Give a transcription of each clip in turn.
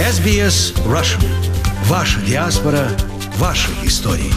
SBS Russian. Ваша диаспора, ваши истории.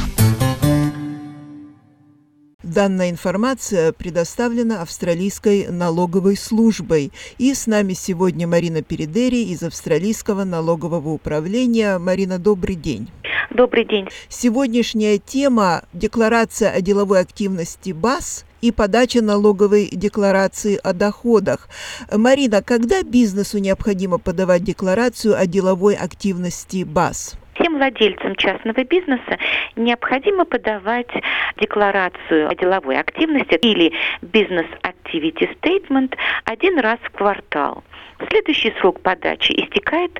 Данная информация предоставлена Австралийской налоговой службой. И с нами сегодня Марина Передери из Австралийского налогового управления. Марина, добрый день. Добрый день. Сегодняшняя тема – декларация о деловой активности БАС и подача налоговой декларации о доходах. Марина, когда бизнесу необходимо подавать декларацию о деловой активности БАС? Всем владельцам частного бизнеса необходимо подавать декларацию о деловой активности или Business Activity Statement один раз в квартал. Следующий срок подачи истекает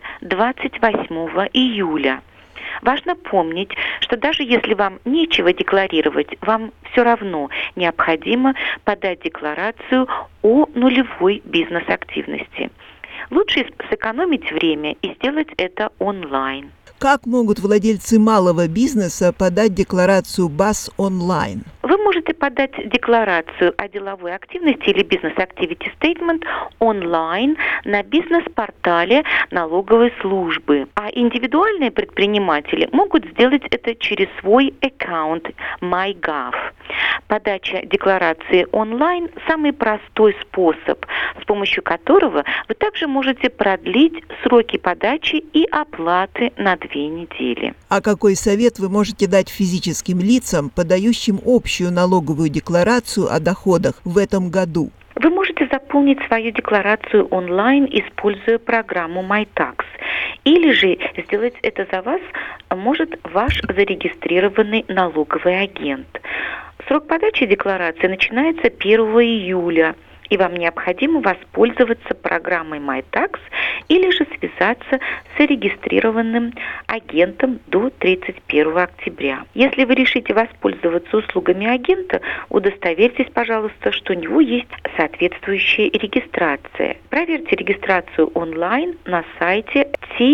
28 июля. Важно помнить, что даже если вам нечего декларировать, вам все равно необходимо подать декларацию о нулевой бизнес-активности. Лучше сэкономить время и сделать это онлайн. Как могут владельцы малого бизнеса подать декларацию БАС онлайн? Вы можете подать декларацию о деловой активности или Business Activity Statement онлайн на бизнес-портале налоговой службы. А индивидуальные предприниматели могут сделать это через свой аккаунт MyGov. Подача декларации онлайн – самый простой способ, с помощью которого вы также можете продлить сроки подачи и оплаты на 2 недели. А какой совет вы можете дать физическим лицам, подающим общую налоговую декларацию о доходах в этом году? Вы можете заполнить свою декларацию онлайн, используя программу MyTax. Или же сделать это за вас может ваш зарегистрированный налоговый агент. Срок подачи декларации начинается 1 июля. И вам необходимо воспользоваться программой MyTax или же связаться с зарегистрированным агентом до 31 октября. Если вы решите воспользоваться услугами агента, удостоверьтесь, пожалуйста, что у него есть соответствующая регистрация. Проверьте регистрацию онлайн на сайте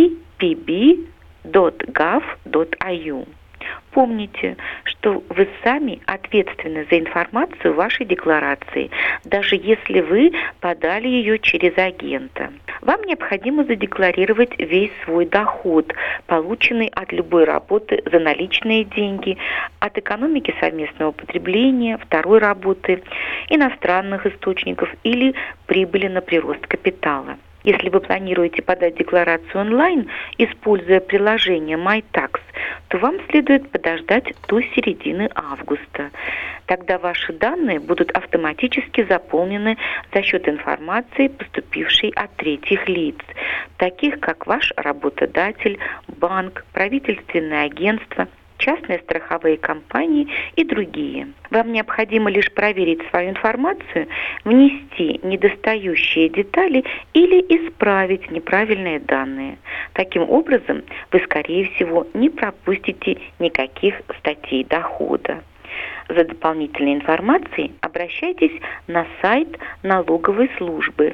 tpb.gov.au. Помните, что вы сами ответственны за информацию вашей декларации, даже если вы подали ее через агента. Вам необходимо задекларировать весь свой доход, полученный от любой работы за наличные деньги, от экономики совместного потребления, второй работы, иностранных источников или прибыли на прирост капитала. Если вы планируете подать декларацию онлайн, используя приложение MyTax, то вам следует подождать до середины августа. Тогда ваши данные будут автоматически заполнены за счет информации, поступившей от третьих лиц, таких как ваш работодатель, банк, правительственное агентство, частные страховые компании и другие. Вам необходимо лишь проверить свою информацию, внести недостающие детали или исправить неправильные данные. Таким образом, вы, скорее всего, не пропустите никаких статей дохода. За дополнительной информацией обращайтесь на сайт налоговой службы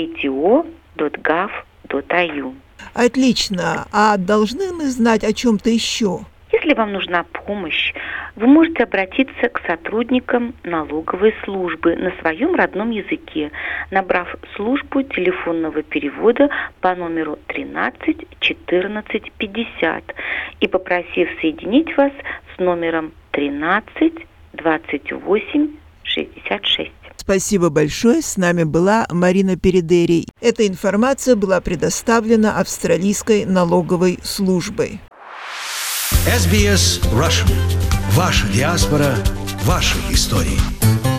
ato.gov.au. Отлично. А должны мы знать о чем-то еще? Если вам нужна помощь, вы можете обратиться к сотрудникам налоговой службы на своем родном языке, набрав службу телефонного перевода по номеру 13 14 50 и попросив соединить вас с номером 13 28 66. Спасибо большое. С нами была Марина Передери. Эта информация была предоставлена Австралийской налоговой службой. SBS Russian. Ваша диаспора, ваши истории.